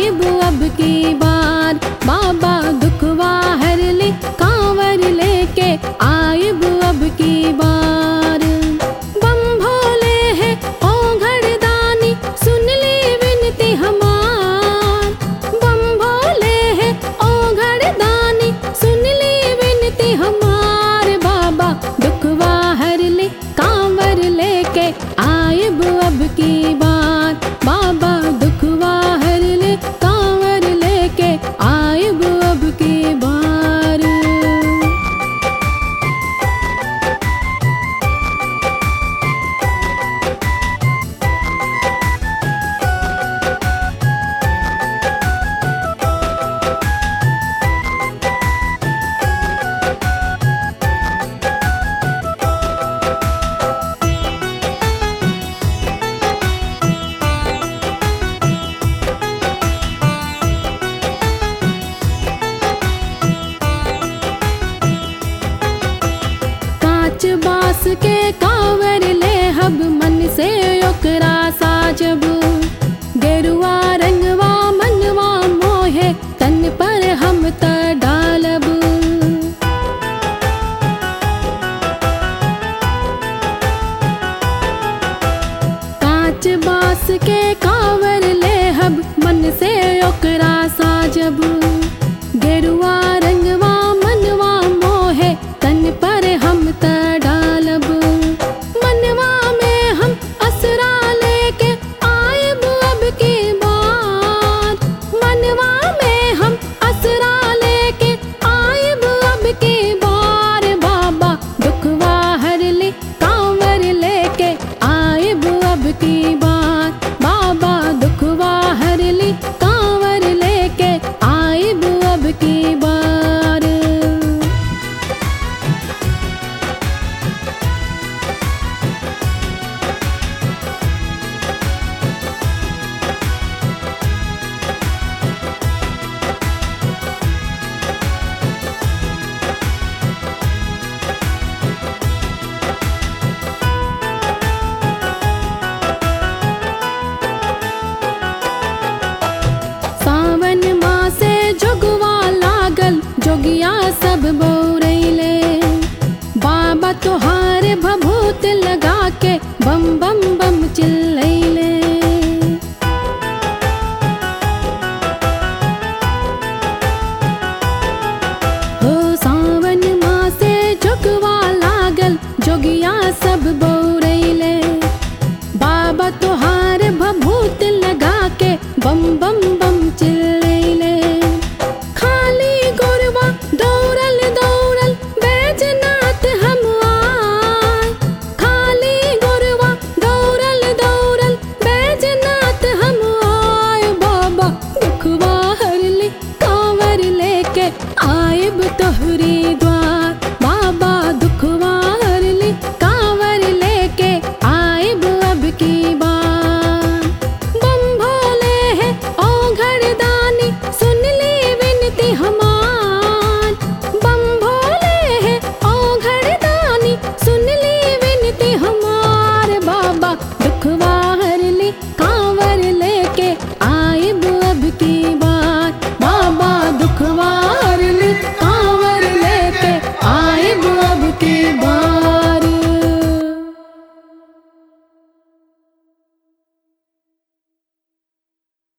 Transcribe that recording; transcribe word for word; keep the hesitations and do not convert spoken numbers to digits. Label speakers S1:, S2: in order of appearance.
S1: आएब अब की बार। बाबा दुखवा हर ले कांवर लेके आएब अब की बार। बम भोले है ओ घड़दानी सुन ली विनती हमार। बम भोले है ओ घड़दानी सुन ली विनती हमार। बाबा दुखवा हर ले कांवर लेके आएब अब की बार। बाबा दुखवा हर ले कांवर लेके आएब अब की बार। कांच बास के कांवर ले हब मन से ओकरा साजब। गेरुआ रंगवा मनवा मोहे तन पर हम त डालब। कांच बास के कांवर ले हब मन से ओकरा साजब। गेरुआ रंगवा मनवा मोहे तन पर हम त डालब। मनवा में हम असरा लेके आएब अब की बार। मनवा में हम असरा लेके आएब अब की बार। बाबा दुखवा हर ले कांवर लेके आएब अब की बार। बाबा दुखवा हर ले कांवर लेके आएब अब की बार। सावन मासे जोगवा लागल जोगिया सब बौरैले। बाबा तोहार भभूत लगा के बम बम बम चिल्लैले। हो सावन मासे जोगवा लागल जोगिया सब बौरैले। बाबा तोहार भभूत लगा के बम बम बम चिल्लैले।